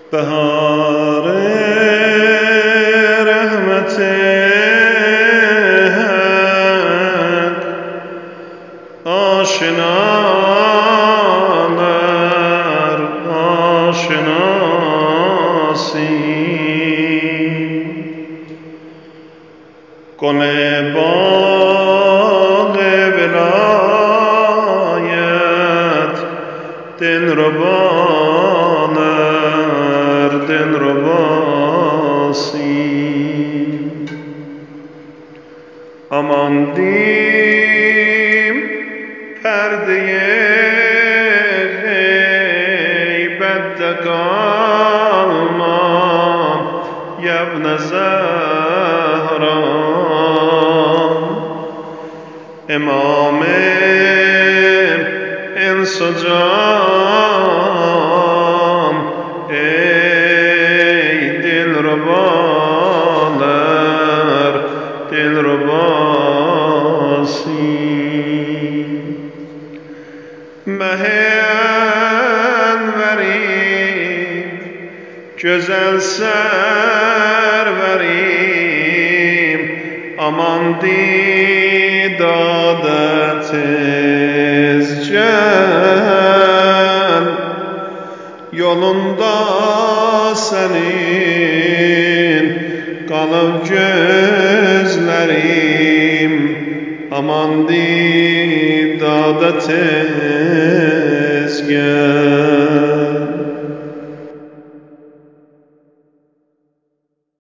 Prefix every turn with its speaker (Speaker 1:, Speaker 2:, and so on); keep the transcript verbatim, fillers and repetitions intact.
Speaker 1: بهار رحمت حق آشناlar آشناسیم گل باغ ولایت دلرباlar دلرباسیم اماندیم پرده غیبت دگالمان یبن زهران امام انس و جان ای دلرباlar دلرباسیم مه انوریم güzel serverim aman didade tez gel yolunda senin kalıp gözlerim aman didade tez gel